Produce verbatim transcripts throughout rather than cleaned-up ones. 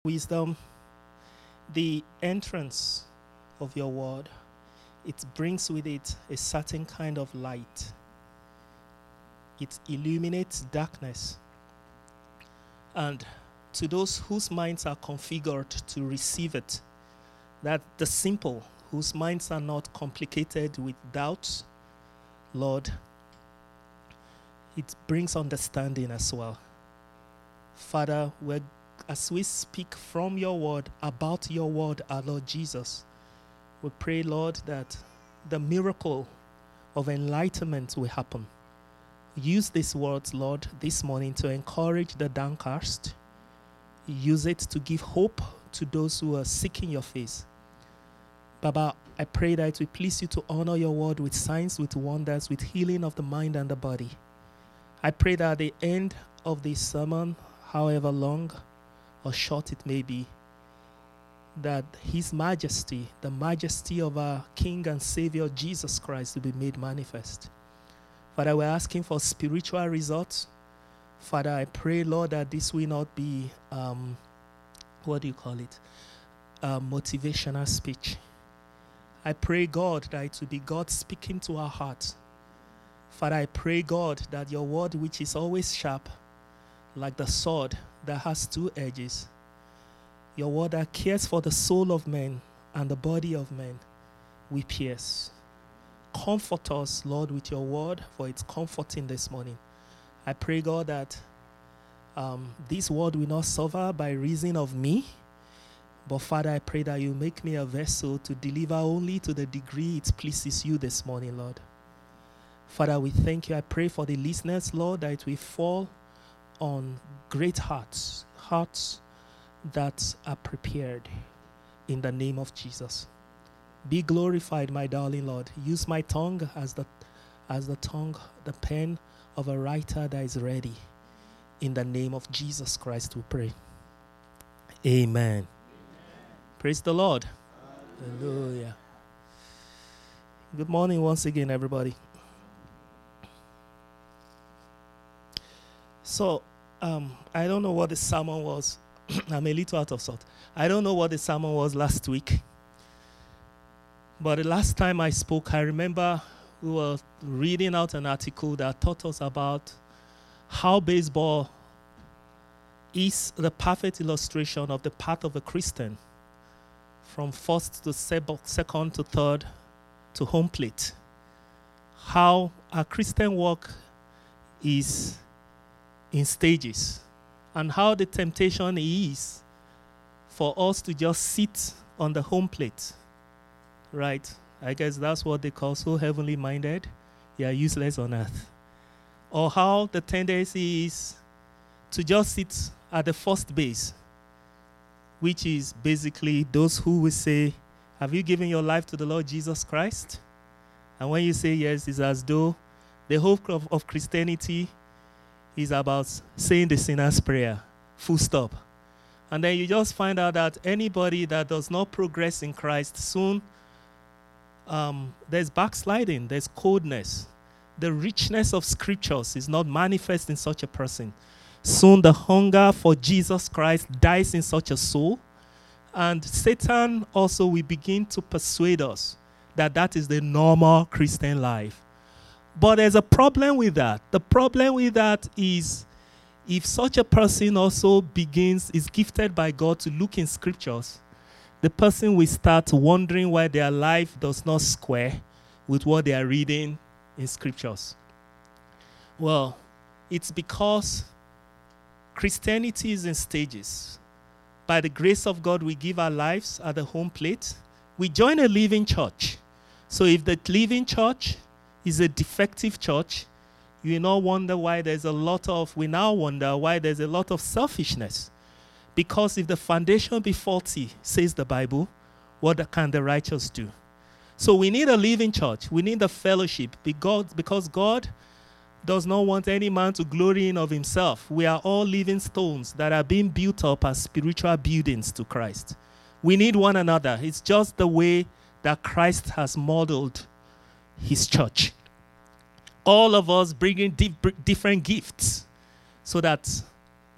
wisdom, the entrance of your word, it brings with it a certain kind of light. It illuminates darkness. And to those whose minds are configured to receive it, that the simple, whose minds are not complicated with doubts, Lord, it brings understanding as well. Father, we're, as we speak from your word, about your word, our Lord Jesus, we pray, Lord, that the miracle of enlightenment will happen. Use these words, Lord, this morning to encourage the downcast. Use it to give hope to those who are seeking your face. Baba, I pray that it will please you to honor your word with signs, with wonders, with healing of the mind and the body. I pray that at the end of this sermon, however long or short it may be, that his majesty, the majesty of our King and Savior Jesus Christ, will be made manifest. Father, we're asking for spiritual results. Father, I pray, Lord, that this will not be, um, what do you call it, uh, motivational speech. I pray, God, that it will be God speaking to our hearts. Father, I pray, God, that your word, which is always sharp, like the sword that has two edges, your word that cares for the soul of men and the body of men, we pierce. Comfort us, Lord, with your word, for it's comforting this morning. I pray, God, that um, this word will not suffer by reason of me, but Father, I pray that you make me a vessel to deliver only to the degree it pleases you this morning, Lord. Father, we thank you. I pray for the listeners, Lord, that it will fall on great hearts, hearts that are prepared in the name of Jesus. Be glorified, my darling Lord. Use my tongue as the as the tongue, the pen of a writer that is ready. In the name of Jesus Christ we pray. Amen. Amen. Praise the Lord. Hallelujah. Hallelujah. Good morning once again, everybody. So, um, I don't know what the sermon was. I'm a little out of sort. I don't know what the sermon was last week. But the last time I spoke, I remember we were reading out an article that taught us about how baseball is the perfect illustration of the path of a Christian, from first to second to third to home plate. How a Christian walk is in stages, and how the temptation is for us to just sit on the home plate. Right? I guess that's what they call so heavenly minded. You are useless on earth. Or how the tendency is to just sit at the first base, which is basically those who will say, have you given your life to the Lord Jesus Christ? And when you say yes, it's as though the hope of, of Christianity is about saying the sinner's prayer, full stop. And then you just find out that anybody that does not progress in Christ soon, Um, there's backsliding, there's coldness. The richness of scriptures is not manifest in such a person. Soon the hunger for Jesus Christ dies in such a soul. And Satan also will begin to persuade us that that is the normal Christian life. But there's a problem with that. The problem with that is if such a person also begins, is gifted by God to look in scriptures, the person will start wondering why their life does not square with what they are reading in scriptures. Well, it's because Christianity is in stages. By the grace of God, we give our lives at the home plate. We join a living church. So if the living church is a defective church, you will not wonder why there's a lot of, we now wonder why there's a lot of selfishness. Because if the foundation be faulty, says the Bible, what can the righteous do? So we need a living church. We need a fellowship because God does not want any man to glory in of himself. We are all living stones that are being built up as spiritual buildings to Christ. We need one another. It's just the way that Christ has modeled his church. All of us bringing di- different gifts so that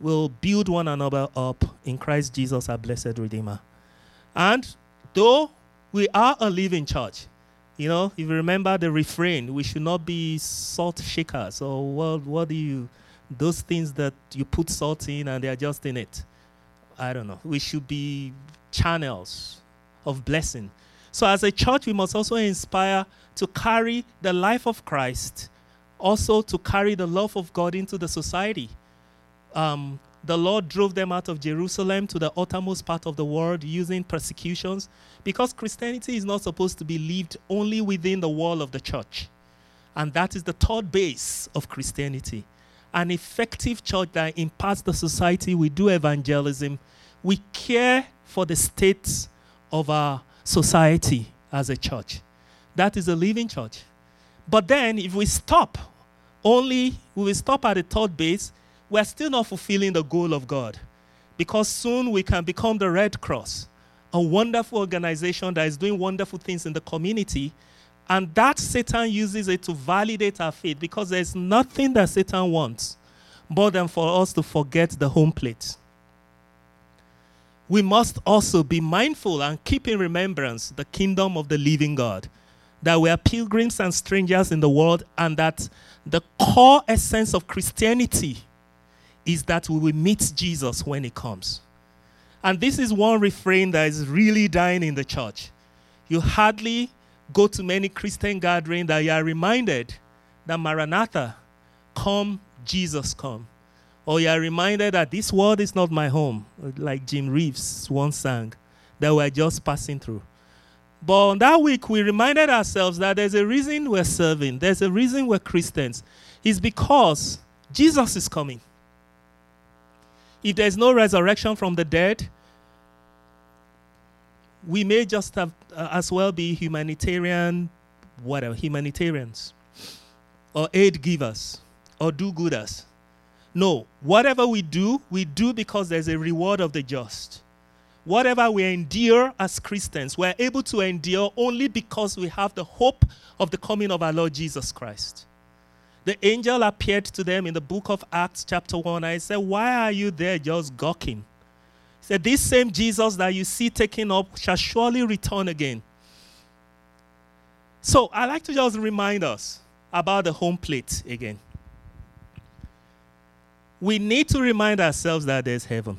will build one another up in Christ Jesus, our blessed Redeemer. And though we are a living church, you know, if you remember the refrain, we should not be salt shakers. Or what, what do you, those things that you put salt in and they're just in it. I don't know. We should be channels of blessing. So as a church, we must also inspire to carry the life of Christ, also to carry the love of God into the society. Um, the Lord drove them out of Jerusalem to the uttermost part of the world using persecutions, because Christianity is not supposed to be lived only within the wall of the church. And that is the third base of Christianity. An effective church that imparts the society. We do evangelism. We care for the state of our society as a church. That is a living church. But then if we stop only, we will stop at the third base, we are still not fulfilling the goal of God. Because soon we can become the Red Cross, a wonderful organization that is doing wonderful things in the community. And that Satan uses it to validate our faith, because there's nothing that Satan wants more than for us to forget the home plate. We must also be mindful and keep in remembrance the kingdom of the living God, that we are pilgrims and strangers in the world, and that the core essence of Christianity is that we will meet Jesus when he comes. And this is one refrain that is really dying in the church. You hardly go to many Christian gatherings that you are reminded that Maranatha, come, Jesus, come. Or you are reminded that this world is not my home, like Jim Reeves once sang, that we are just passing through. But on that week, we reminded ourselves that there's a reason we're serving. There's a reason we're Christians. It's because Jesus is coming. If there's no resurrection from the dead, we may just have uh, as well be humanitarian, whatever, humanitarians, or aid givers, or do-gooders. No, whatever we do, we do because there's a reward of the just. Whatever we endure as Christians, we're able to endure only because we have the hope of the coming of our Lord Jesus Christ. The angel appeared to them in the book of Acts chapter one. I said, why are you there just gawking? He said, this same Jesus that you see taken up shall surely return again. So I like to just remind us about the home plate again. We need to remind ourselves that there's heaven.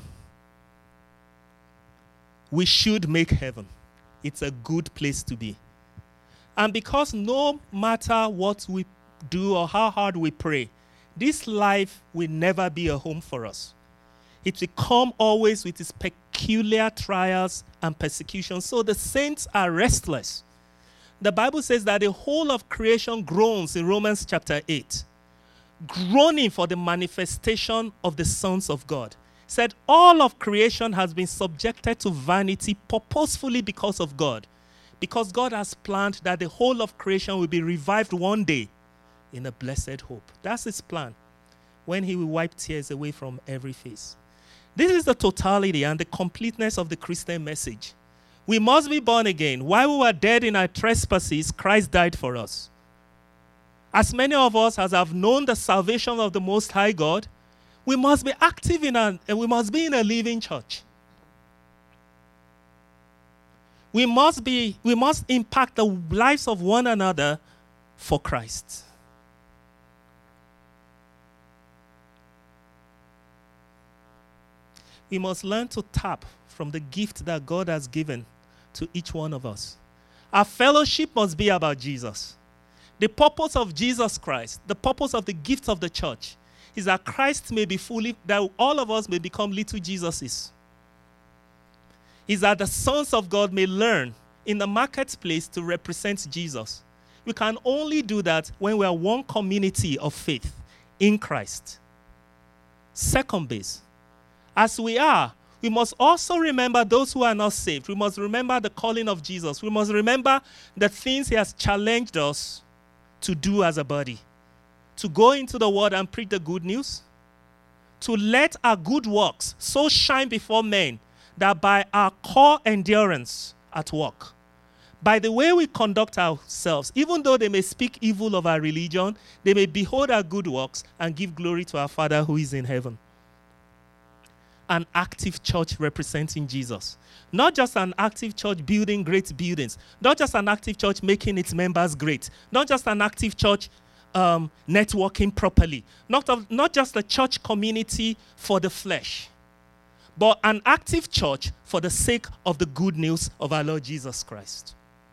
We should make heaven. It's a good place to be. And because no matter what we do or how hard we pray, this life will never be a home for us. It will come always with its peculiar trials and persecutions. So the saints are restless. The Bible says that the whole of creation groans in Romans chapter eight, groaning for the manifestation of the sons of God. Said all of creation has been subjected to vanity purposefully because of God. Because God has planned that the whole of creation will be revived one day in a blessed hope. That's his plan, when he will wipe tears away from every face. This is the totality and the completeness of the Christian message. We must be born again. While we were dead in our trespasses, Christ died for us. As many of us as have known the salvation of the Most High God, we must be active in a, we must be in a living church. We must be, we must impact the lives of one another for Christ. We must learn to tap from the gift that God has given to each one of us. Our fellowship must be about Jesus. The purpose of Jesus Christ, the purpose of the gift of the church, is that Christ may be fully, that all of us may become little Jesuses. Is that the sons of God may learn in the marketplace to represent Jesus. We can only do that when we are one community of faith in Christ. Second base, as we are, we must also remember those who are not saved. We must remember the calling of Jesus. We must remember the things he has challenged us to do as a body. To go into the world and preach the good news. To let our good works so shine before men that by our core endurance at work, by the way we conduct ourselves, even though they may speak evil of our religion, they may behold our good works and give glory to our Father who is in heaven. an active church representing Jesus. Not just an active church building great buildings. Not just an active church making its members great. Not just an active church um, networking properly. Not, of, not just a church community for the flesh, but an active church for the sake of the good news of our Lord Jesus Christ.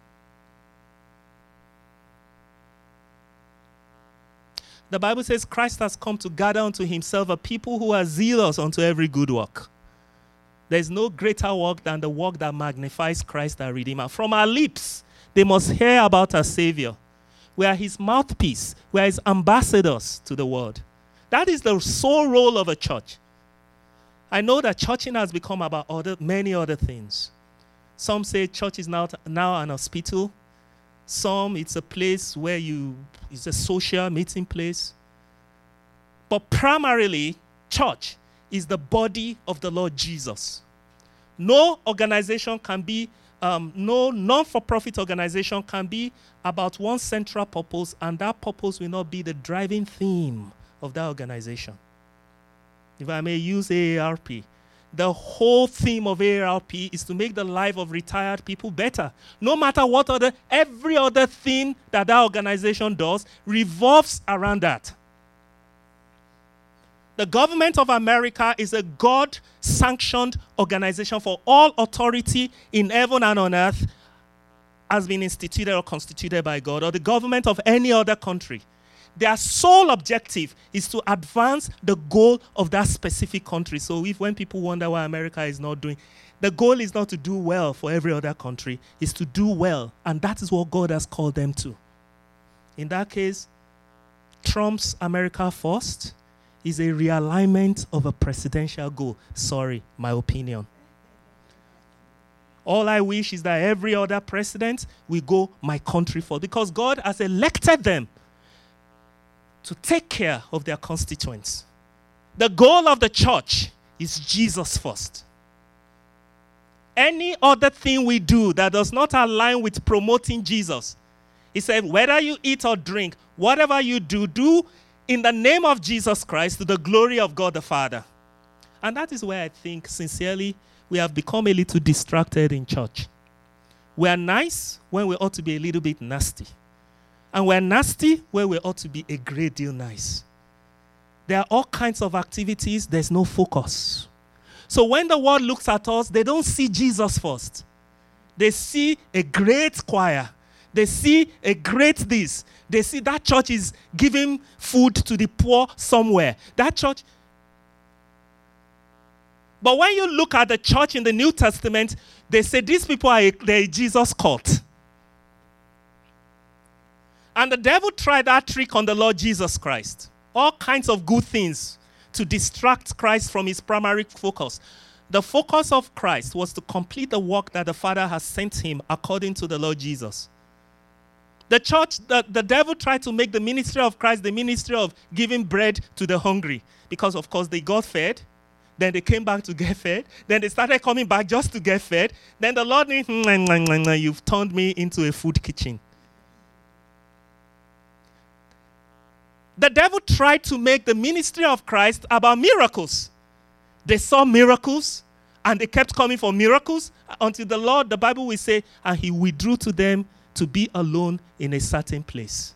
The Bible says Christ has come to gather unto himself a people who are zealous unto every good work. There is no greater work than the work that magnifies Christ our Redeemer. From our lips, they must hear about our Savior. We are his mouthpiece. We are his ambassadors to the world. That is the sole role of a church. I know that churching has become about other, many other things. Some say church is now, now an hospital. Some, it's a place where you, it's a social meeting place. But primarily, church is the body of the Lord Jesus. No organization can be, um, no non-for-profit organization can be about one central purpose, and that purpose will not be the driving theme of that organization. If I may use A A R P, the whole theme of A A R P is to make the life of retired people better. No matter what other, every other thing that that organization does revolves around that. The government of America is a God-sanctioned organization for all authority in heaven and on earth has been instituted or constituted by God, or the government of any other country. Their sole objective is to advance the goal of that specific country. So if when people wonder why America is not doing, the goal is not to do well for every other country, it's to do well. And that is what God has called them to. In that case, Trump's America First is a realignment of a presidential goal. Sorry, my opinion. All I wish is that every other president will go my country first, because God has elected them to take care of their constituents. The goal of the church is Jesus first. Any other thing we do that does not align with promoting Jesus, he said, whether you eat or drink, whatever you do, do in the name of Jesus Christ to the glory of God the Father. And that is where I think, sincerely, we have become a little distracted in church. We are nice when we ought to be a little bit nasty. And we're nasty where we ought to be a great deal nice. There are all kinds of activities, there's no focus. So when the world looks at us, they don't see Jesus first. They see a great choir. They see a great this. They see that church is giving food to the poor somewhere. That church. But when you look at the church in the New Testament, they say these people are a, they're a Jesus cult. And the devil tried that trick on the Lord Jesus Christ. All kinds of good things to distract Christ from his primary focus. The focus of Christ was to complete the work that the Father has sent him according to the Lord Jesus. The church, the, the devil tried to make the ministry of Christ the ministry of giving bread to the hungry. Because, of course, they got fed. Then they came back to get fed. Then they started coming back just to get fed. Then the Lord knew, you've turned me into a food kitchen. The devil tried to make the ministry of Christ about miracles. They saw miracles, and they kept coming for miracles until the Lord, the Bible will say, and he withdrew to them to be alone in a certain place.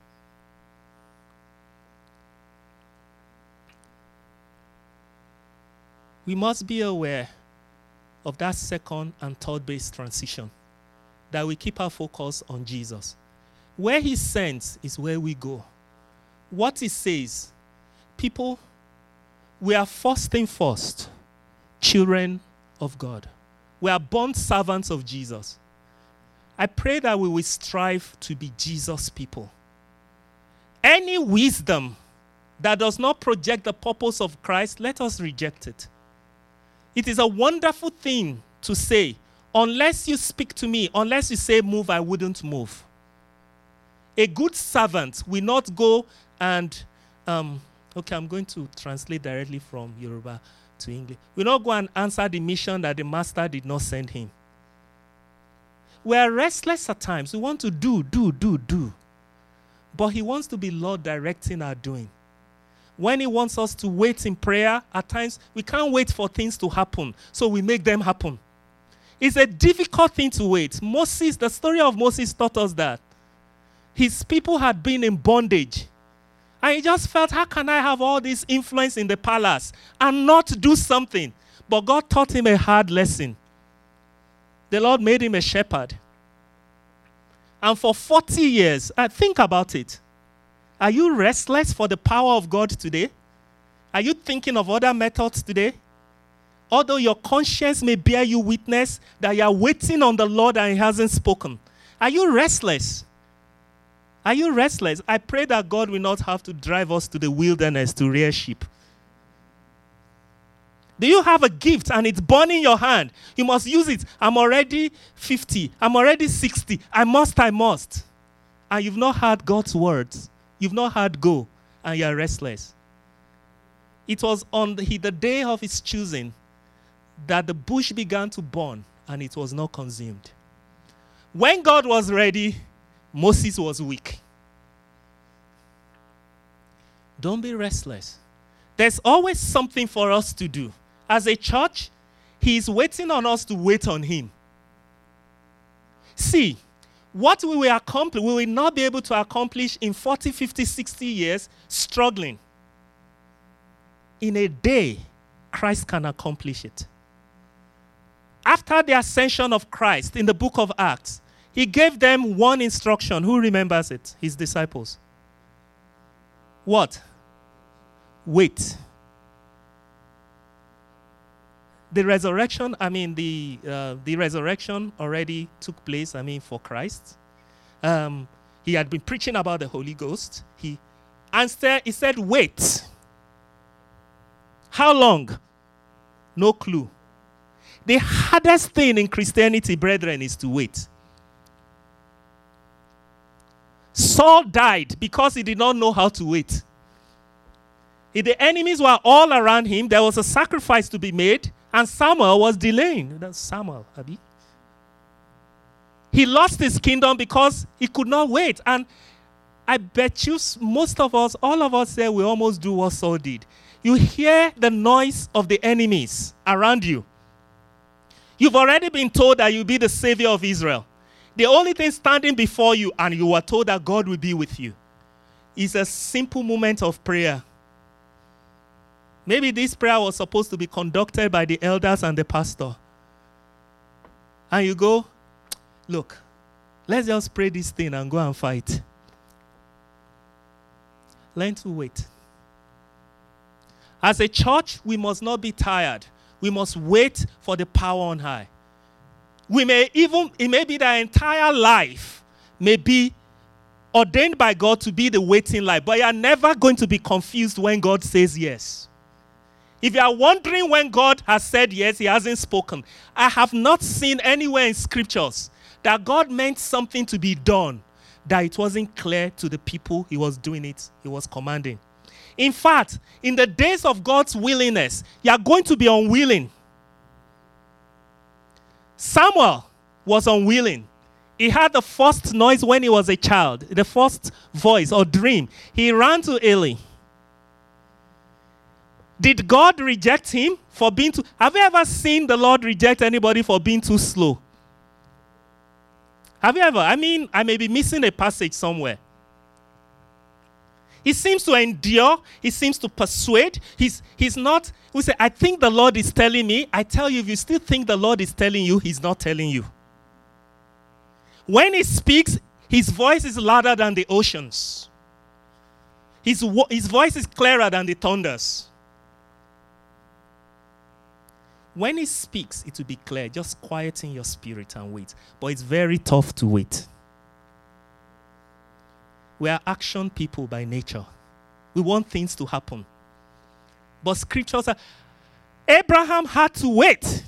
We must be aware of that second and third base transition, that we keep our focus on Jesus. Where he sends is where we go. What he says, people, we are first thing first, children of God. We are born servants of Jesus. I pray that we will strive to be Jesus people. Any wisdom that does not project the purpose of Christ, let us reject it. It is a wonderful thing to say, unless you speak to me, unless you say move, I wouldn't move. A good servant will not go and, um, okay, I'm going to translate directly from Yoruba to English. Will not go and answer the mission that the master did not send him. We are restless at times. We want to do, do, do, do. But he wants to be Lord directing our doing. When he wants us to wait in prayer, at times we can't wait for things to happen, so we make them happen. It's a difficult thing to wait. Moses, the story of Moses taught us that. His people had been in bondage. And he just felt, how can I have all this influence in the palace and not do something? But God taught him a hard lesson. The Lord made him a shepherd. And for forty years, uh, think about it. Are you restless for the power of God today? Are you thinking of other methods today? Although your conscience may bear you witness that you are waiting on the Lord and he hasn't spoken. Are you restless? Are you restless? I pray that God will not have to drive us to the wilderness to rear sheep. Do you have a gift and it's burning your hand? You must use it. I'm already fifty. I'm already sixty. I must, I must. And you've not heard God's words. You've not heard go, and you're restless. It was on the, the day of his choosing that the bush began to burn, and it was not consumed. When God was ready, Moses was weak. Don't be restless. There's always something for us to do. As a church, he is waiting on us to wait on him. See, what we will accomplish, we will not be able to accomplish in forty, fifty, sixty years struggling. In a day, Christ can accomplish it. After the ascension of Christ in the book of Acts, he gave them one instruction. Who remembers it? His disciples. What? Wait. The resurrection, I mean, the uh, the resurrection already took place, I mean, for Christ. Um, he had been preaching about the Holy Ghost. He answered, he said, wait. How long? No clue. The hardest thing in Christianity, brethren, is to wait. Saul died because he did not know how to wait. If the enemies were all around him, there was a sacrifice to be made, and Samuel was delaying. That's Samuel, Abi. He lost his kingdom because he could not wait. And I bet you, most of us, all of us there, we almost do what Saul did. You hear the noise of the enemies around you. You've already been told that you'll be the savior of Israel. The only thing standing before you, and you were told that God will be with you, is a simple moment of prayer. Maybe this prayer was supposed to be conducted by the elders and the pastor. And you go, look, let's just pray this thing and go and fight. Learn to wait. As a church, we must not be tired. We must wait for the power on high. We may even, it may be that entire life may be ordained by God to be the waiting life, but you are never going to be confused when God says yes. If you are wondering when God has said yes, he hasn't spoken. I have not seen anywhere in scriptures that God meant something to be done, that it wasn't clear to the people he was doing it, he was commanding. In fact, in the days of God's willingness, you are going to be unwilling. Samuel was unwilling. He had the first noise when he was a child, the first voice or dream. He ran to Eli. Did God reject him for being too... Have you ever seen the Lord reject anybody for being too slow? Have you ever? I mean, I may be missing a passage somewhere. He seems to endure. He seems to persuade. He's, he's not... We say, I think the Lord is telling me. I tell you, if you still think the Lord is telling you, he's not telling you. When he speaks, his voice is louder than the oceans. His, vo- his voice is clearer than the thunders. When he speaks, it will be clear. Just quieten your spirit and wait. But it's very tough to wait. We are action people by nature. We want things to happen. But scriptures are... Abraham had to wait.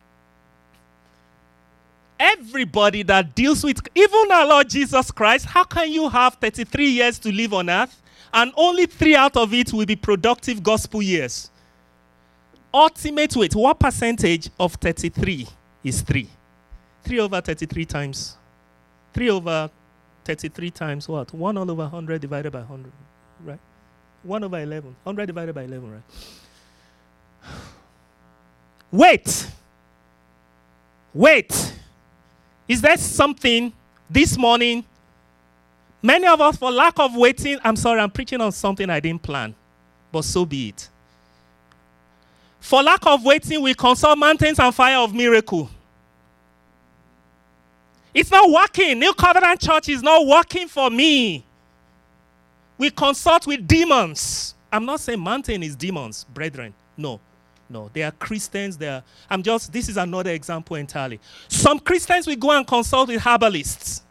Everybody that deals with... Even our Lord Jesus Christ, how can you have thirty-three years to live on earth and only three out of it will be productive gospel years? Ultimate weight. What percentage of thirty-three is three? three over thirty-three times. three over thirty-three times what? one all over one hundred divided by one hundred. Right? one over eleven. one hundred divided by eleven, right? Wait. Wait. Is there something this morning? Many of us, for lack of waiting, I'm sorry, I'm preaching on something I didn't plan, but so be it. For lack of waiting, we consult mountains and fire of miracle. It's not working. New Covenant Church is not working for me. We consult with demons. I'm not saying mountain is demons, brethren. No. No, they are Christians. They are, I'm just, this is another example entirely. Some Christians will go and consult with herbalists.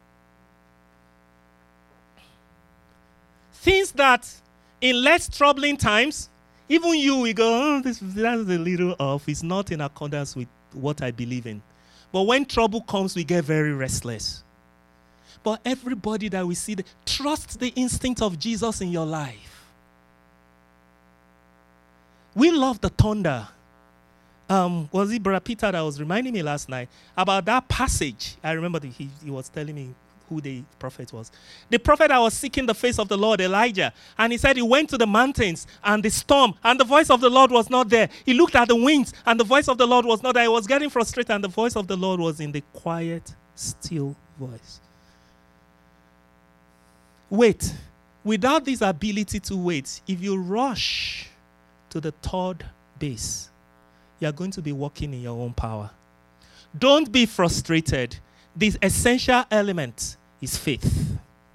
Things that in less troubling times, even you will go, oh, this, that's a little off. It's not in accordance with what I believe in. But when trouble comes, we get very restless. But everybody that we see, trust the instinct of Jesus in your life. We love the thunder. Um, was it Brother Peter that was reminding me last night about that passage? I remember the, he, he was telling me who the prophet was. The prophet that was seeking the face of the Lord, Elijah. And he said he went to the mountains and the storm, and the voice of the Lord was not there. He looked at the winds, and the voice of the Lord was not there. He was getting frustrated, and the voice of the Lord was in the quiet, still voice. Wait. Without this ability to wait, if you rush to the third base, you are going to be walking in your own power. Don't be frustrated. The essential element is faith.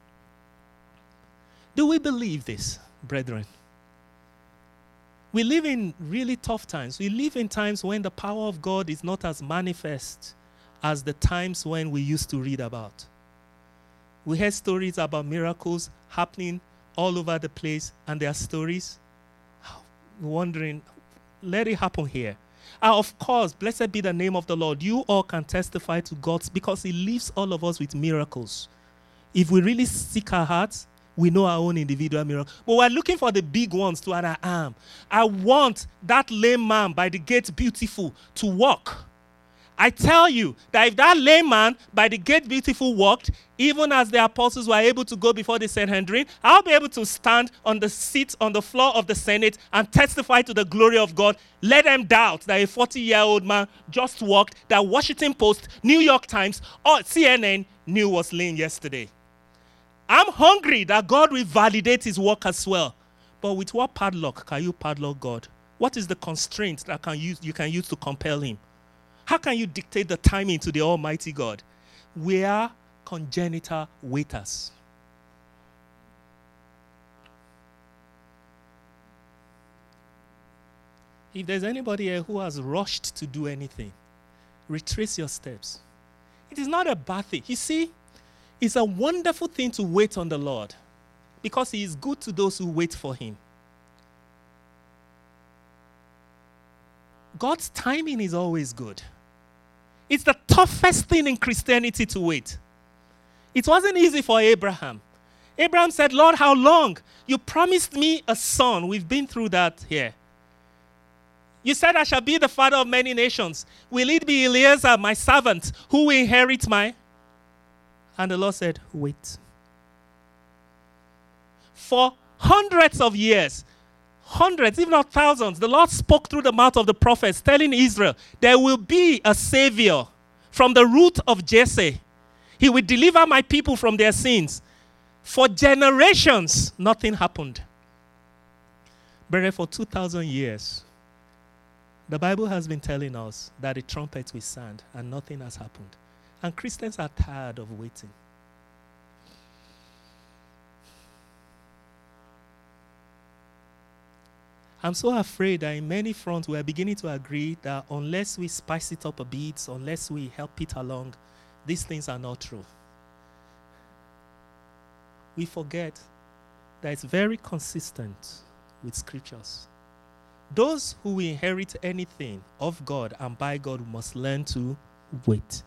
Do we believe this, brethren? We live in really tough times. We live in times when the power of God is not as manifest as the times when we used to read about. We hear stories about miracles happening all over the place, and there are stories wondering, let it happen here. And of course, blessed be the name of the Lord. You all can testify to God because He leaves all of us with miracles. If we really seek our hearts, we know our own individual miracle. But we're looking for the big ones to our arm. I want that lame man by the gate beautiful to walk. I tell you that if that lame man by the gate beautiful walked, even as the apostles were able to go before the Sanhedrin, I'll be able to stand on the seat on the floor of the Senate and testify to the glory of God. Let them doubt that a forty-year-old man just walked, that Washington Post, New York Times, or C N N knew was lame yesterday. I'm hungry that God will validate His work as well. But with what padlock can you padlock God? What is the constraint that can use, you can use to compel Him? How can you dictate the timing to the Almighty God? We are congenital waiters. If there's anybody here who has rushed to do anything, retrace your steps. It is not a bad thing. You see, it's a wonderful thing to wait on the Lord because He is good to those who wait for Him. God's timing is always good. It's the toughest thing in Christianity to wait. It wasn't easy for Abraham. Abraham said, Lord, how long? You promised me a son. We've been through that here. You said I shall be the father of many nations. Will it be Eliezer, my servant, who will inherit my? And the Lord said, wait. For hundreds of years, hundreds, if not thousands, the Lord spoke through the mouth of the prophets, telling Israel, there will be a savior from the root of Jesse. He will deliver my people from their sins. For generations, nothing happened. But for two thousand years, the Bible has been telling us that the trumpet will sound and nothing has happened. And Christians are tired of waiting. I'm so afraid that in many fronts we are beginning to agree that unless we spice it up a bit, unless we help it along, these things are not true. We forget that it's very consistent with scriptures. Those who will inherit anything of God and by God must learn to wait.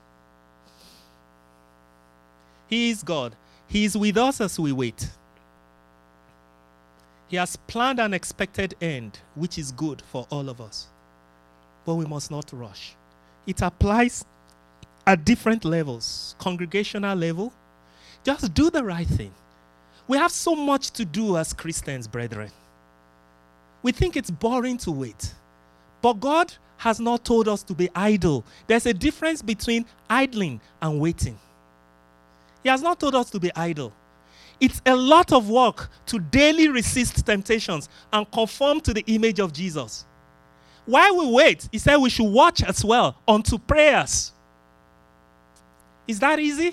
He is God. He is with us as we wait. He has planned an expected end, which is good for all of us. But we must not rush. It applies at different levels. Congregational level, just do the right thing. We have so much to do as Christians, brethren. We think it's boring to wait. But God has not told us to be idle. There's a difference between idling and waiting. He has not told us to be idle. It's a lot of work to daily resist temptations and conform to the image of Jesus. While we wait, he said we should watch as well unto prayers. Is that easy?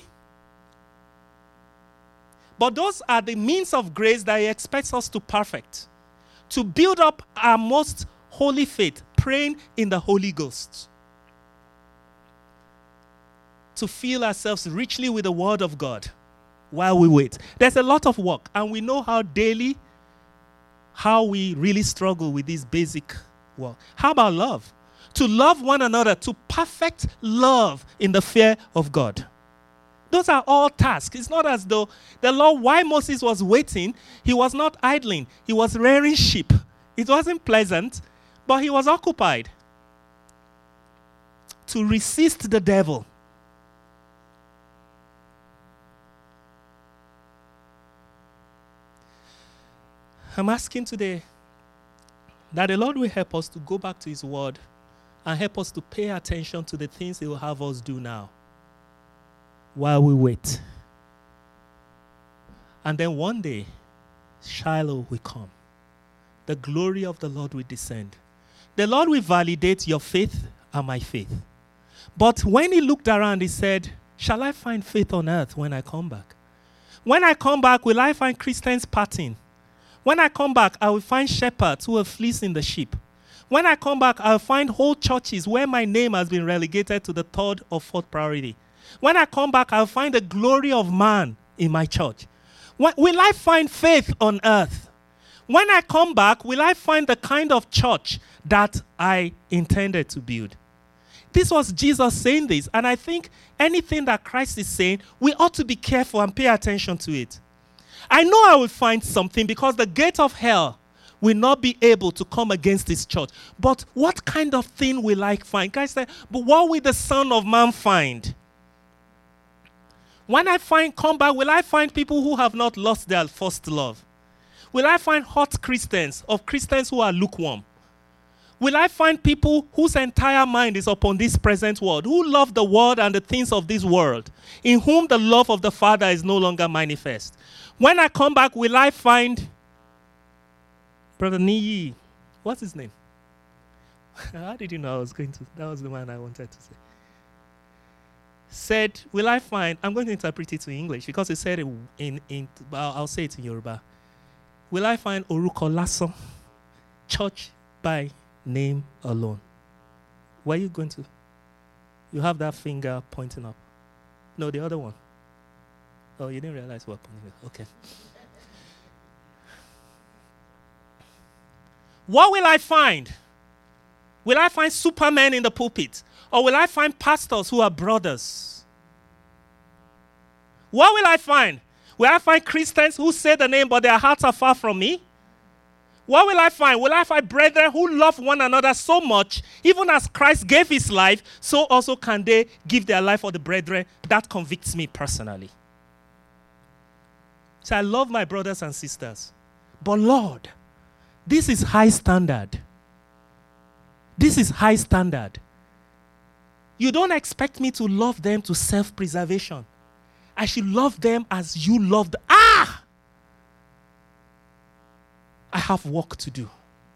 But those are the means of grace that he expects us to perfect. To build up our most holy faith, praying in the Holy Ghost. To fill ourselves richly with the Word of God while we wait. There's a lot of work, and we know how daily, how we really struggle with this basic work. How about love? To love one another, to perfect love in the fear of God. Those are all tasks. It's not as though the Lord, while Moses was waiting, he was not idling. He was rearing sheep. It wasn't pleasant, but he was occupied. To resist the devil. I'm asking today that the Lord will help us to go back to his word and help us to pay attention to the things he will have us do now while we wait. And then one day, Shiloh will come. The glory of the Lord will descend. The Lord will validate your faith and my faith. But when he looked around, he said, shall I find faith on earth when I come back? When I come back, will I find Christians partying? When I come back, I will find shepherds who are fleecing the sheep. When I come back, I will find whole churches where my name has been relegated to the third or fourth priority. When I come back, I will find the glory of man in my church. When, will I find faith on earth? When I come back, will I find the kind of church that I intended to build? This was Jesus saying this, and I think anything that Christ is saying, we ought to be careful and pay attention to it. I know I will find something because the gate of hell will not be able to come against this church. But what kind of thing will I find? Guys say, but what will the Son of Man find? When I find come back, will I find people who have not lost their first love? Will I find hot Christians, of Christians who are lukewarm? Will I find people whose entire mind is upon this present world, who love the world and the things of this world, in whom the love of the Father is no longer manifest? When I come back, will I find Brother Niyi? What's his name? How did you know I was going to? That was the one I wanted to say. Said, will I find, I'm going to interpret it to English because he said it in, in I'll, I'll say it in Yoruba. Will I find Oruko Lasso, church by name alone? Where are you going to? You have that finger pointing up. No, the other one. Oh, you didn't realize what pointing up. Okay. What will I find? Will I find supermen in the pulpit? Or will I find pastors who are brothers? What will I find? Will I find Christians who say the name but their hearts are far from me? What will I find? Will I find brethren who love one another so much, even as Christ gave his life, so also can they give their life for the brethren? That convicts me personally. So I love my brothers and sisters. But Lord, this is high standard. This is high standard. You don't expect me to love them to self-preservation. I should love them as you loved. Ah! I have work to do.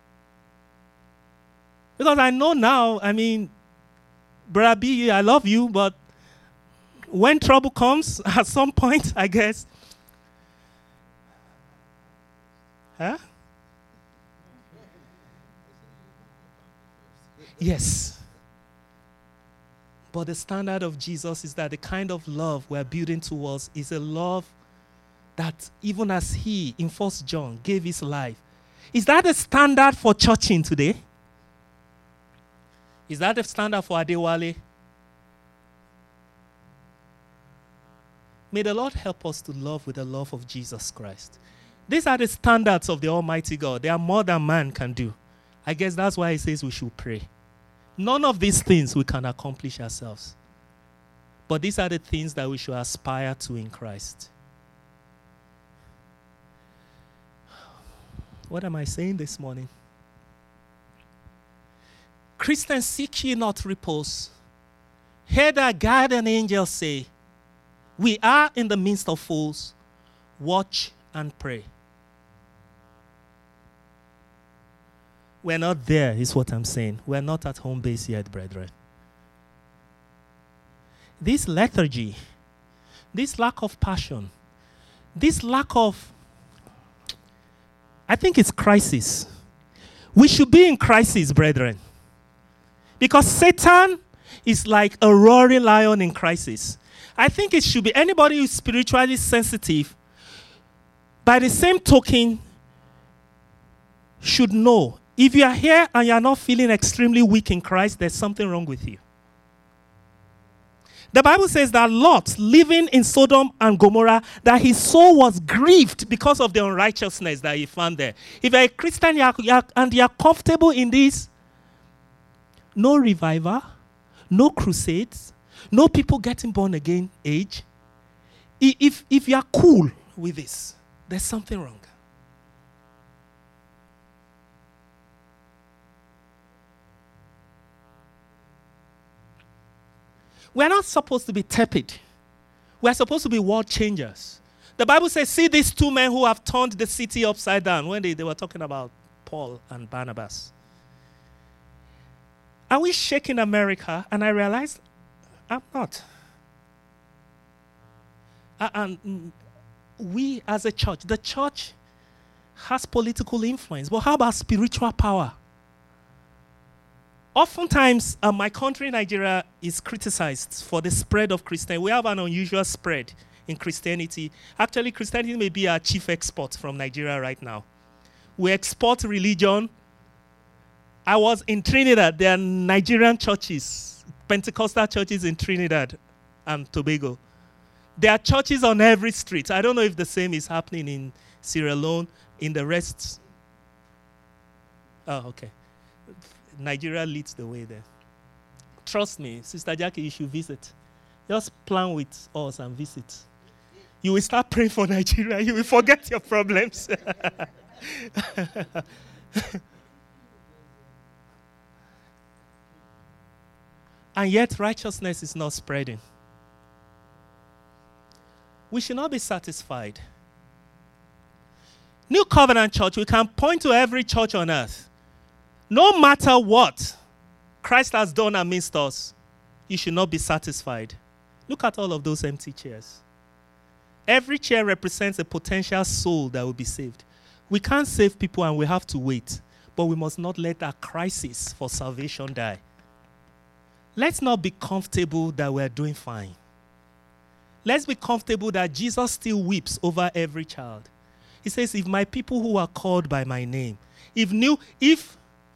Because I know now, I mean, Brother B, I love you, but when trouble comes, at some point, I guess, huh? Yes. But the standard of Jesus is that the kind of love we're building towards is a love that even as he, in First John, gave his life. Is that the standard for churching today? Is that the standard for Adewale? May the Lord help us to love with the love of Jesus Christ. These are the standards of the Almighty God. They are more than man can do. I guess that's why he says we should pray. None of these things we can accomplish ourselves. But these are the things that we should aspire to in Christ. What am I saying this morning? Christians, seek ye not repose. Hear the guardian angels say, we are in the midst of fools. Watch and pray. We're not there, is what I'm saying. We're not at home base yet, brethren. This lethargy, this lack of passion, this lack of, I think it's crisis. We should be in crisis, brethren. Because Satan is like a roaring lion in crisis. I think it should be anybody who's spiritually sensitive, by the same token, should know, if you are here and you are not feeling extremely weak in Christ, there's something wrong with you. The Bible says that Lot, living in Sodom and Gomorrah, that his soul was grieved because of the unrighteousness that he found there. If you're a Christian you are, you are, and you are comfortable in this, no revival, no crusades, no people getting born again age. If, if you are cool with this, there's something wrong. We're not supposed to be tepid. We're supposed to be world changers. The Bible says, see these two men who have turned the city upside down, when they, they were talking about Paul and Barnabas. Are we shaking America? And I realized, I'm not. And we as a church, the church has political influence, but how about spiritual power? Oftentimes, uh, my country, Nigeria, is criticized for the spread of Christianity. We have an unusual spread in Christianity. Actually, Christianity may be our chief export from Nigeria right now. We export religion. I was in Trinidad. There are Nigerian churches, Pentecostal churches in Trinidad and Tobago. There are churches on every street. I don't know if the same is happening in Sierra Leone, in the rest. Oh, okay. Nigeria leads the way there. Trust me, Sister Jackie, you should visit. Just plan with us and visit. You will start praying for Nigeria. You will forget your problems. And yet righteousness is not spreading. We should not be satisfied. New Covenant Church, we can point to every church on earth. No matter what Christ has done amidst us, you should not be satisfied. Look at all of those empty chairs. Every chair represents a potential soul that will be saved. We can't save people and we have to wait, but we must not let our crisis for salvation die. Let's not be comfortable that we're doing fine. Let's be comfortable that Jesus still weeps over every child. He says, if my people who are called by my name, if new, if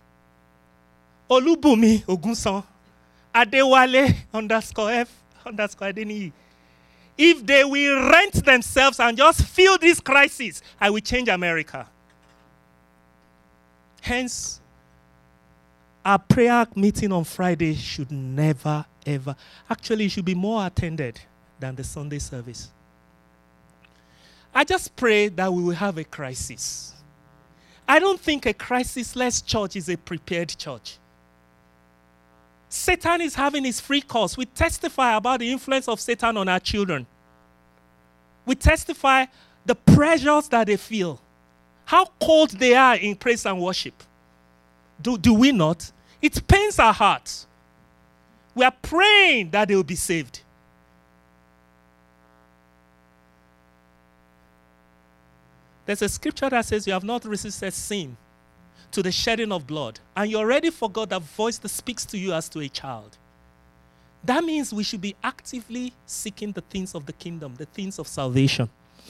Olubumi Ogunsan, Adewale underscore F underscore Adeniyi, if they will rent themselves and just feel this crisis, I will change America. Hence, our prayer meeting on Friday should never, ever, actually, it should be more attended than the Sunday service. I just pray that we will have a crisis. I don't think a crisis-less church is a prepared church. Satan is having his free course. We testify about the influence of Satan on our children. We testify the pressures that they feel, how cold they are in praise and worship. Do, do we not? It pains our hearts. We are praying that they will be saved. There's a scripture that says you have not resisted sin to the shedding of blood, and you already forgot that voice that speaks to you as to a child. That means we should be actively seeking the things of the kingdom, the things of salvation.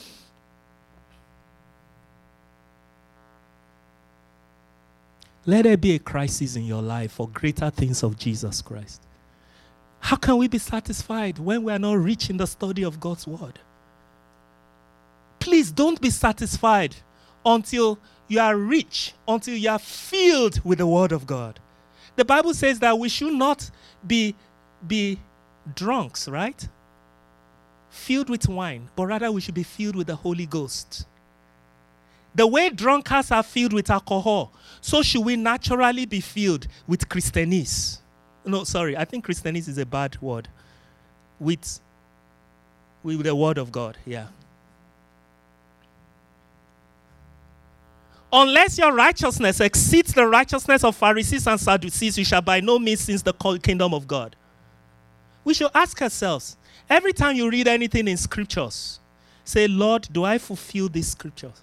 Let there be a crisis in your life for greater things of Jesus Christ. How can we be satisfied when we are not rich in the study of God's word? Please don't be satisfied until you are rich, until you are filled with the word of God. The Bible says that we should not be, be drunks, right? Filled with wine, but rather we should be filled with the Holy Ghost. The way drunkards are filled with alcohol, so should we naturally be filled with Christianese. No, sorry, I think Christianese is a bad word. With, with the word of God, yeah. Unless your righteousness exceeds the righteousness of Pharisees and Sadducees, you shall by no means see the kingdom of God. We should ask ourselves, every time you read anything in scriptures, say, Lord, do I fulfill these scriptures?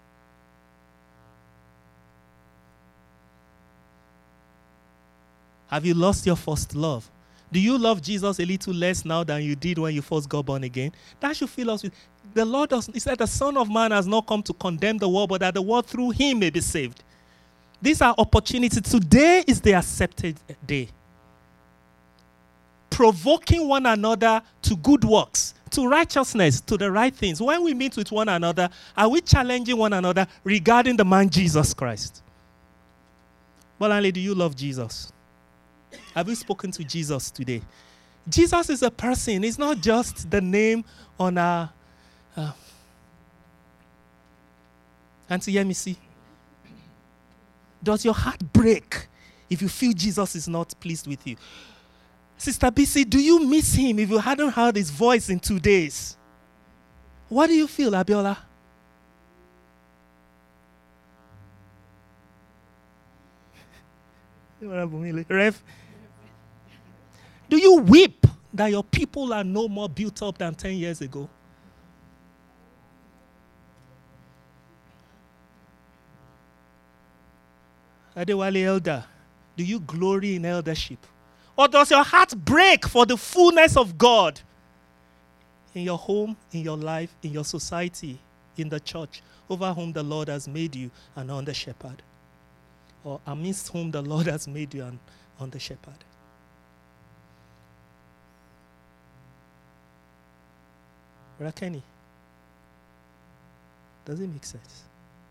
Have you lost your first love? Do you love Jesus a little less now than you did when you first got born again? That should fill us with. The Lord does, he said, the Son of Man has not come to condemn the world, but that the world through him may be saved. These are opportunities. Today is the accepted day. Provoking one another to good works, to righteousness, to the right things. When we meet with one another, are we challenging one another regarding the man Jesus Christ? Bolanle, do you love Jesus? Have you spoken to Jesus today? Jesus is a person. It's not just the name on our... Uh, Auntie Yemisi, does your heart break if you feel Jesus is not pleased with you? Sister B C, do you miss him if you hadn't heard his voice in two days? What do you feel, Abiola? Rev, do you weep that your people are no more built up than ten years ago? Adewale Elder, do you glory in eldership? Or does your heart break for the fullness of God in your home, in your life, in your society, in the church, over whom the Lord has made you an under shepherd? Or amidst whom the Lord has made you an under shepherd? Brother Kenny, does it make sense?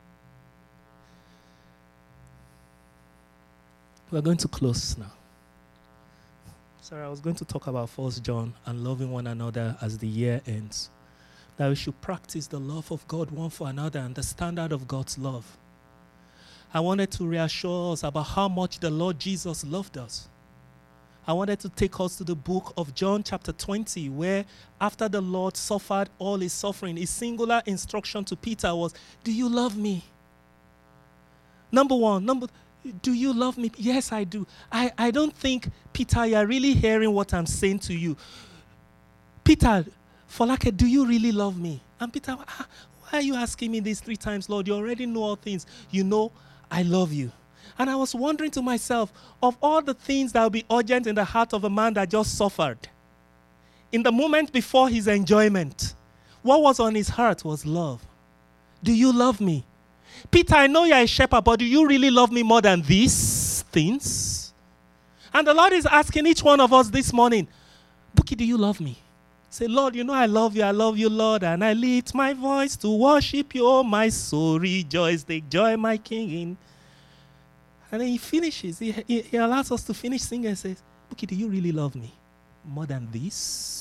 We're going to close now. Sorry, I was going to talk about First John and loving one another as the year ends. That we should practice the love of God one for another and the standard of God's love. I wanted to reassure us about how much the Lord Jesus loved us. I wanted to take us to the book of John chapter twenty, where after the Lord suffered all his suffering, his singular instruction to Peter was, do you love me? Number one, number do you love me? Yes, I do. I, I don't think, Peter, you're really hearing what I'm saying to you. Peter, Folake, do you really love me? And Peter, why are you asking me this three times, Lord? You already know all things. You know I love you. And I was wondering to myself, of all the things that will be urgent in the heart of a man that just suffered, in the moment before his enjoyment, what was on his heart was love. Do you love me? Peter, I know you're a shepherd, but do you really love me more than these things? And the Lord is asking each one of us this morning, Buki, do you love me? Say, Lord, you know I love you. I love you, Lord. And I lift my voice to worship you. Oh, my soul rejoice. Take joy, my King. In. And then he finishes. He, he, he allows us to finish singing and says, Buki, do you really love me more than this?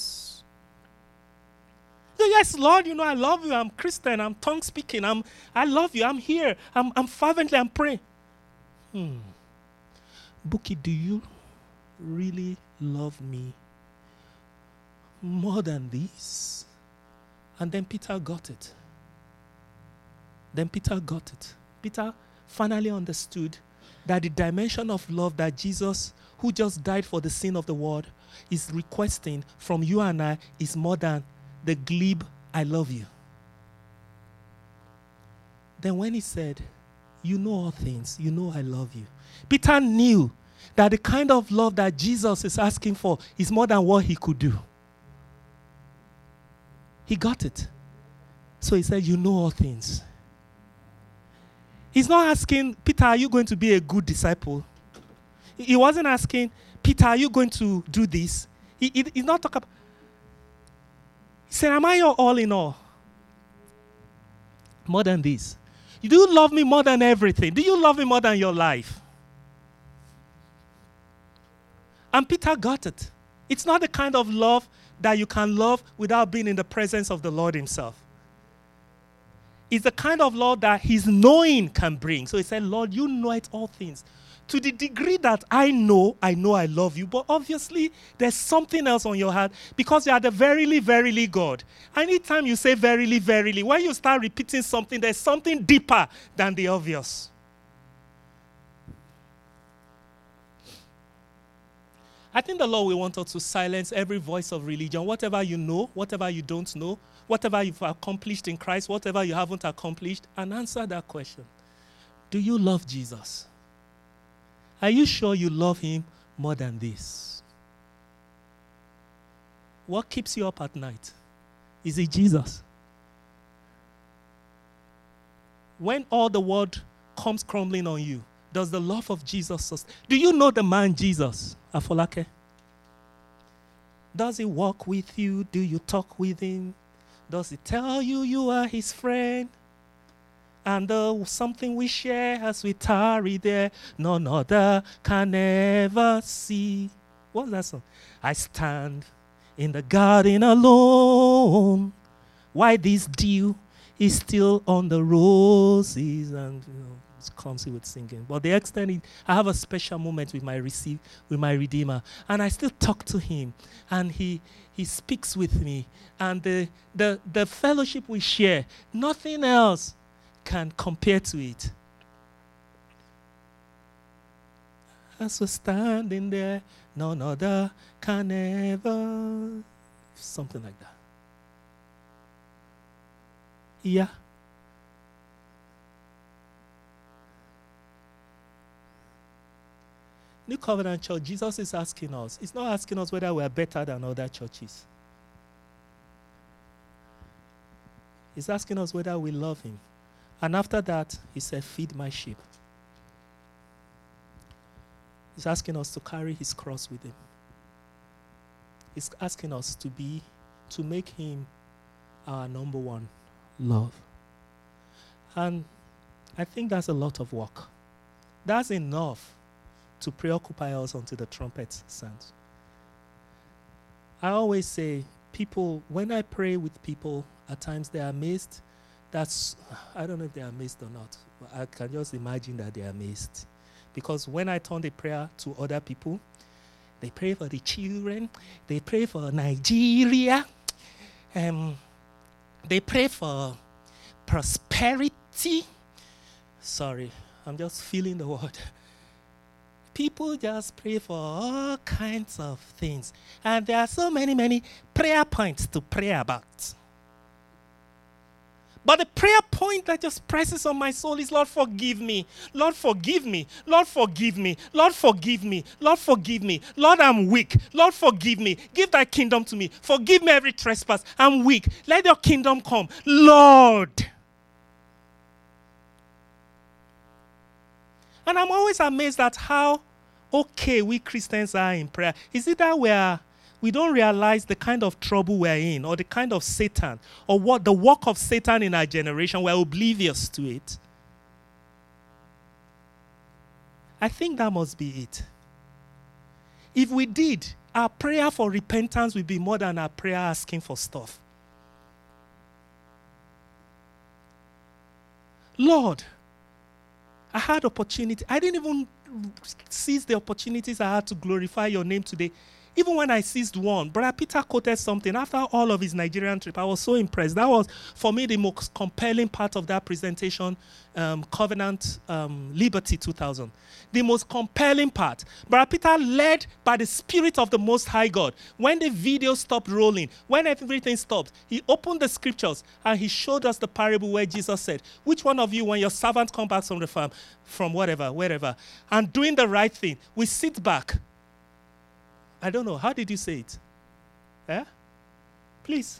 So yes, Lord, you know I love you. I'm Christian. I'm tongue speaking. I'm, I love you. I'm here. I'm, I'm fervently. I'm praying. Hmm. Buki, do you really love me more than this? And then Peter got it. Then Peter got it. Peter finally understood that the dimension of love that Jesus, who just died for the sin of the world, is requesting from you and I is more than the glib, I love you. Then when he said, you know all things, you know I love you, Peter knew that the kind of love that Jesus is asking for is more than what he could do. He got it. So he said, you know all things. He's not asking, Peter, are you going to be a good disciple? He wasn't asking, Peter, are you going to do this? He, he, he's not talking about, he said, am I your all in all? More than this. Do you love me more than everything? Do you love me more than your life? And Peter got it. It's not the kind of love that you can love without being in the presence of the Lord himself. is the kind of love that his knowing can bring. So he said, Lord, you know it all things. To the degree that I know, I know I love you. But obviously, there's something else on your heart because you are the verily, verily God. Anytime you say verily, verily, when you start repeating something, there's something deeper than the obvious. I think the Lord will want us to silence every voice of religion, whatever you know, whatever you don't know, whatever you've accomplished in Christ, whatever you haven't accomplished, and answer that question. Do you love Jesus? Are you sure you love him more than this? What keeps you up at night? Is it Jesus? When all the world comes crumbling on you, does the love of Jesus sustain? Do you know the man Jesus, Afolake? Does he walk with you? Do you talk with him? Does he tell you you are his friend? And uh, something we share as we tarry there, none other can ever see. What's that song? I stand in the garden alone, why this dew is still on the roses, and you know, it's clumsy with singing. But the extent is, I have a special moment with my receive, with my Redeemer, and I still talk to him, and he he speaks with me, and the the the fellowship we share, nothing else can compare to it. As we're standing there, none other can ever, something like that. Yeah. New Covenant Church, Jesus is asking us. He's not asking us whether we are better than other churches. He's asking us whether we love him. And after that, he said, feed my sheep. He's asking us to carry his cross with him. He's asking us to be, to make him our number one love. And I think that's a lot of work. That's enough to preoccupy us until the trumpet sounds. I always say, people, when I pray with people, at times they're amazed. That's, I don't know if they're amazed or not. I can just imagine that they're amazed. Because when I turn the prayer to other people, they pray for the children, they pray for Nigeria, um, they pray for prosperity. Sorry, I'm just feeling the word. People just pray for all kinds of things. And there are so many, many prayer points to pray about. But the prayer point that just presses on my soul is, Lord, forgive me. Lord, forgive me. Lord, forgive me. Lord, forgive me. Lord, forgive me. Lord, I'm weak. Lord, forgive me. Give thy kingdom to me. Forgive me every trespass. I'm weak. Let your kingdom come. Lord. And I'm always amazed at how okay we Christians are in prayer. Is it that we are... we don't realize the kind of trouble we're in, or the kind of Satan, or what the work of Satan in our generation? We're oblivious to it. I think that must be it. If we did, our prayer for repentance would be more than our prayer asking for stuff. Lord, I had opportunity. I didn't even seize the opportunities I had to glorify your name today. Even when I seized one, Brother Peter quoted something after all of his Nigerian trip. I was so impressed. That was, for me, the most compelling part of that presentation, um, Covenant um, Liberty two thousand. The most compelling part. Brother Peter, led by the Spirit of the Most High God, when the video stopped rolling, when everything stopped, he opened the scriptures and he showed us the parable where Jesus said, which one of you, when your servant comes back from the farm, from whatever, wherever, and doing the right thing, we sit back. I don't know. How did you say it? Eh? Please.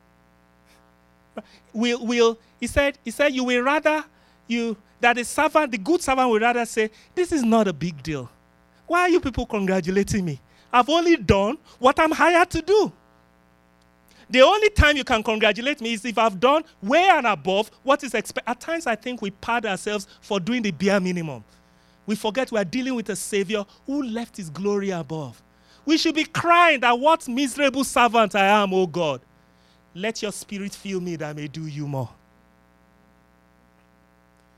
Will will he said he said you will rather you that the servant, the good servant will rather say, this is not a big deal. Why are you people congratulating me? I've only done what I'm hired to do. The only time you can congratulate me is if I've done way and above what is expected. At times I think we pad ourselves for doing the bare minimum. We forget we are dealing with a Savior who left his glory above. We should be crying that what miserable servant I am, O God. Let your Spirit fill me that I may do you more.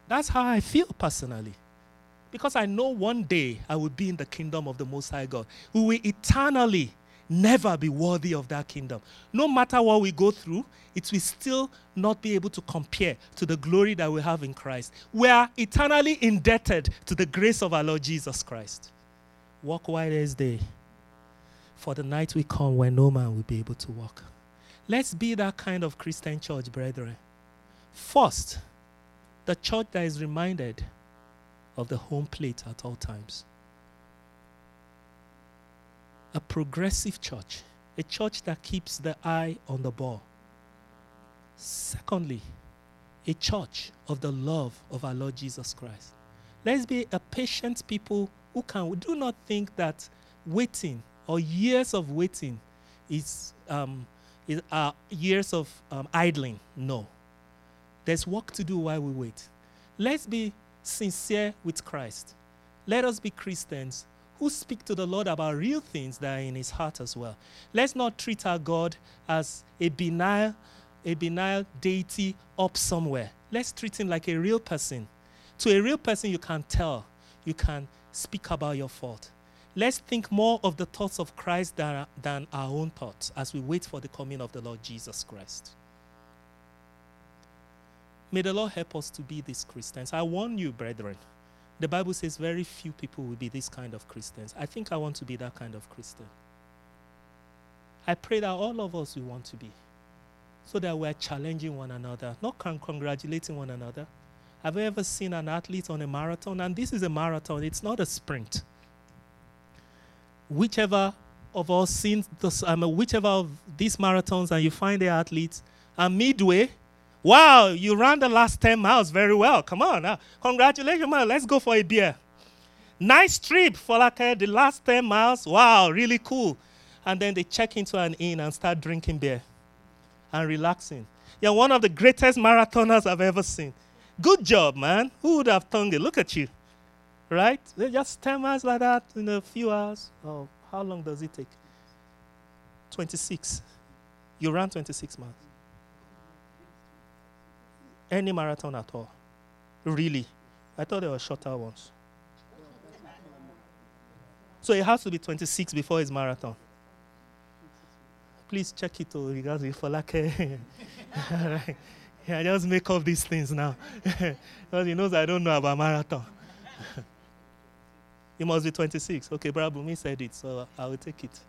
That's how I feel personally. Because I know one day I will be in the kingdom of the Most High God. We will eternally never be worthy of that kingdom. No matter what we go through, it will still not be able to compare to the glory that we have in Christ. We are eternally indebted to the grace of our Lord Jesus Christ. Walk while there is day, for the night will come when no man will be able to walk. Let's be that kind of Christian church, brethren. First, the church that is reminded of the home plate at all times. A progressive church, a church that keeps the eye on the ball. Secondly, a church of the love of our Lord Jesus Christ. Let's be a patient people who can, do not think that waiting or years of waiting is, um, is uh, years of um, idling. No. There's work to do while we wait. Let's be sincere with Christ. Let us be Christians who speak to the Lord about real things that are in his heart as well. Let's not treat our God as a benign, a benign deity up somewhere. Let's treat him like a real person. To a real person, you can tell, you can speak about your fault. Let's think more of the thoughts of Christ than, than our own thoughts as we wait for the coming of the Lord Jesus Christ. May the Lord help us to be these Christians. I warn you, brethren. The Bible says very few people will be this kind of Christians. I think I want to be that kind of Christian. I pray that all of us will want to be, so that we are challenging one another, not con- congratulating one another. Have you ever seen an athlete on a marathon? And this is a marathon. It's not a sprint. Whichever of us seen this, um, whichever of these marathons, and you find the athletes, and midway, wow, you ran the last ten miles very well. Come on. Uh, congratulations, man. Let's go for a beer. Nice trip for like uh, the last ten miles. Wow, really cool. And then they check into an inn and start drinking beer and relaxing. You're one of the greatest marathoners I've ever seen. Good job, man. Who would have thought it? Look at you. Right? They're just ten miles like that in a few hours. Oh, how long does it take? twenty-six. You ran twenty-six miles. Any marathon at all. Really. I thought there were shorter ones. So it has to be twenty-six before his marathon. Please check it out. Because for like yeah, I just make up these things now. Because he knows I don't know about marathon. It must be twenty-six. Okay, Brother Bumi said it, so I will take it.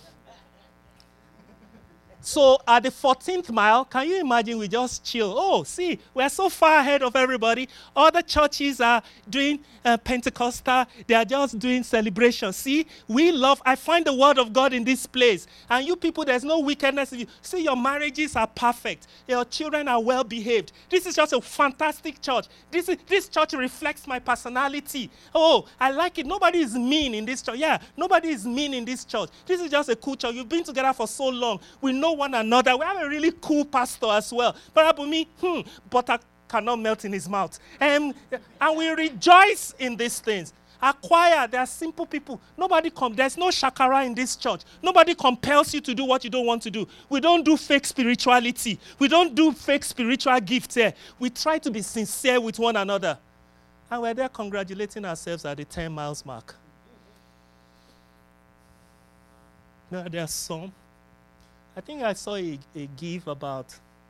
So at the fourteenth mile, can you imagine we just chill? Oh, see, we're so far ahead of everybody. Other churches are doing uh, Pentecostal. They are just doing celebration. See, we love, I find the word of God in this place. And you people, there's no wickedness in you. See, your marriages are perfect. Your children are well behaved. This is just a fantastic church. This, is, this church reflects my personality. Oh, I like it. Nobody is mean in this church. Yeah, nobody is mean in this church. This is just a cool church. You've been together for so long. We know one another. We have a really cool pastor as well. But Abumi, hmm, butter cannot melt in his mouth. Um, and we rejoice in these things. Our choir, they are simple people. Nobody com- There's no shakara in this church. Nobody compels you to do what you don't want to do. We don't do fake spirituality. We don't do fake spiritual gifts here. We try to be sincere with one another. And we're there congratulating ourselves at the ten miles mark. Now, there are some. I think I saw a, a give about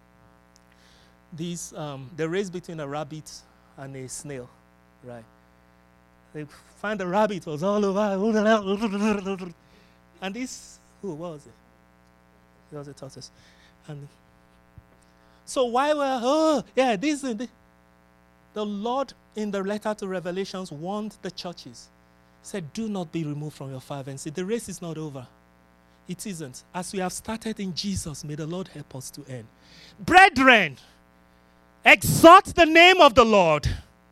this, um, the race between a rabbit and a snail, right? They find the rabbit was all over, and this, who what was it? It was a tortoise. And so why were, oh, yeah, this, this, the Lord in the letter to Revelations warned the churches, said, do not be removed from your fervency. The race is not over. It isn't. As we have started in Jesus, may the Lord help us to end. Brethren, exalt the name of the Lord.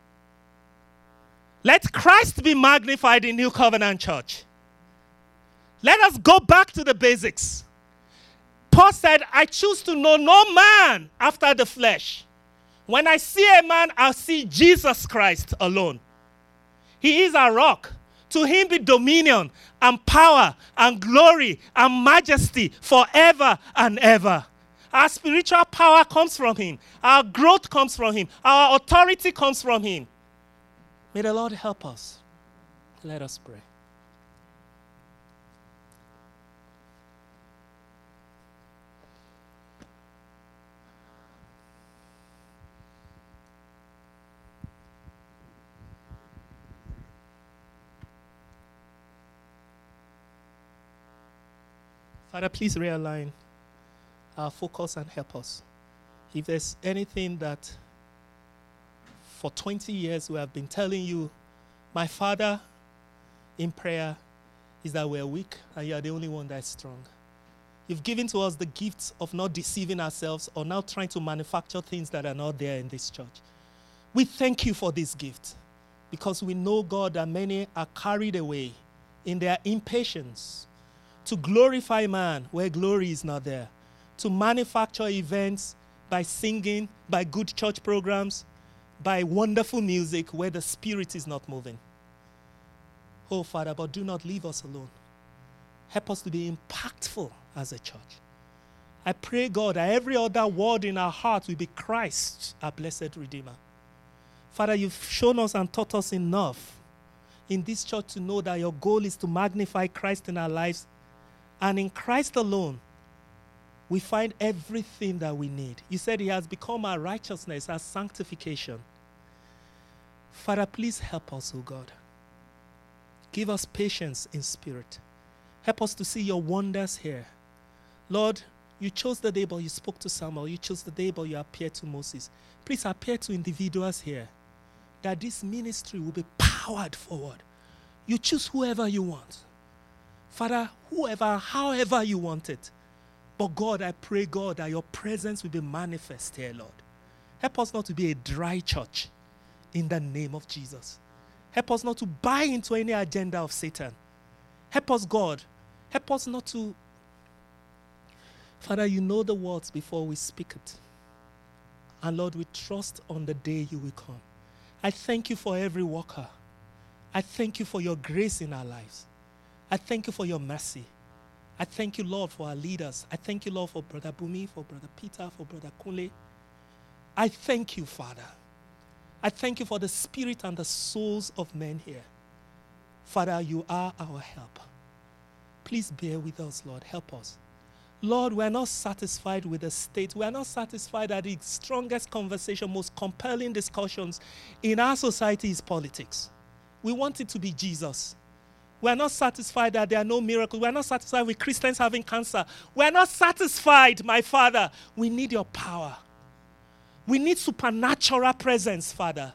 Let Christ be magnified in New Covenant Church. Let us go back to the basics. Paul said, I choose to know no man after the flesh. When I see a man, I'll see Jesus Christ alone. He is our rock. To him be dominion and power and glory and majesty forever and ever. Our spiritual power comes from him. Our growth comes from him. Our authority comes from him. May the Lord help us. Let us pray. Father, please realign our focus and help us. If there's anything that for twenty years we have been telling you, my Father, in prayer, is that we're weak and you are the only one that is strong. You've given to us the gifts of not deceiving ourselves or not trying to manufacture things that are not there in this church. We thank you for this gift because we know, God, that many are carried away in their impatience to glorify man where glory is not there, to manufacture events by singing, by good church programs, by wonderful music where the Spirit is not moving. Oh, Father, but do not leave us alone. Help us to be impactful as a church. I pray, God, that every other word in our heart will be Christ, our blessed Redeemer. Father, you've shown us and taught us enough in this church to know that your goal is to magnify Christ in our lives. And in Christ alone, we find everything that we need. You said he has become our righteousness, our sanctification. Father, please help us, oh God. Give us patience in spirit. Help us to see your wonders here. Lord, you chose the day, but you spoke to Samuel. You chose the day, but you appeared to Moses. Please appear to individuals here that this ministry will be powered forward. You choose whoever you want. Father, whoever, however you want it. But God, I pray, God, that your presence will be manifest here, Lord. Help us not to be a dry church in the name of Jesus. Help us not to buy into any agenda of Satan. Help us, God. Help us not to... Father, you know the words before we speak it. And Lord, we trust on the day you will come. I thank you for every worker. I thank you for your grace in our lives. I thank you for your mercy. I thank you, Lord, for our leaders. I thank you, Lord, for Brother Bumi, for Brother Peter, for Brother Kunle. I thank you, Father. I thank you for the spirit and the souls of men here. Father, you are our help. Please bear with us, Lord. Help us. Lord, we are not satisfied with the state. We are not satisfied that the strongest conversation, most compelling discussions in our society is politics. We want it to be Jesus. We are not satisfied that there are no miracles. We are not satisfied with Christians having cancer. We are not satisfied, my Father. We need your power. We need supernatural presence, Father.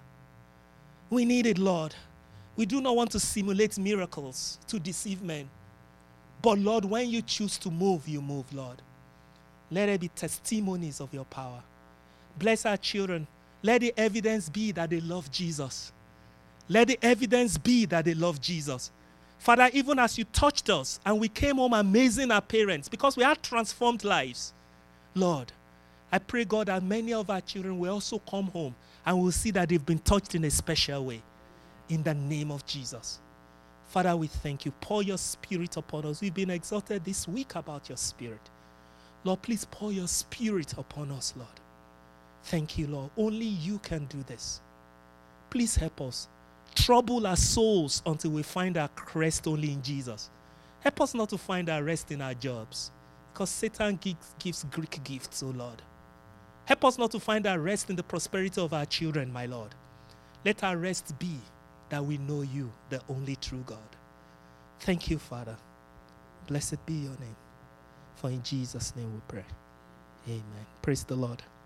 We need it, Lord. We do not want to simulate miracles to deceive men. But, Lord, when you choose to move, you move, Lord. Let there be testimonies of your power. Bless our children. Let the evidence be that they love Jesus. Let the evidence be that they love Jesus. Father, even as you touched us and we came home amazing our parents because we had transformed lives, Lord, I pray, God, that many of our children will also come home and will see that they've been touched in a special way. In the name of Jesus. Father, we thank you. Pour your spirit upon us. We've been exhorted this week about your spirit. Lord, please pour your spirit upon us, Lord. Thank you, Lord. Only you can do this. Please help us. Trouble our souls until we find our rest only in Jesus. Help us not to find our rest in our jobs, because Satan gives, gives Greek gifts, oh Lord. Help us not to find our rest in the prosperity of our children, my Lord. Let our rest be that we know you, the only true God. Thank you, Father. Blessed be your name. For in Jesus' name we pray. Amen. Praise the Lord.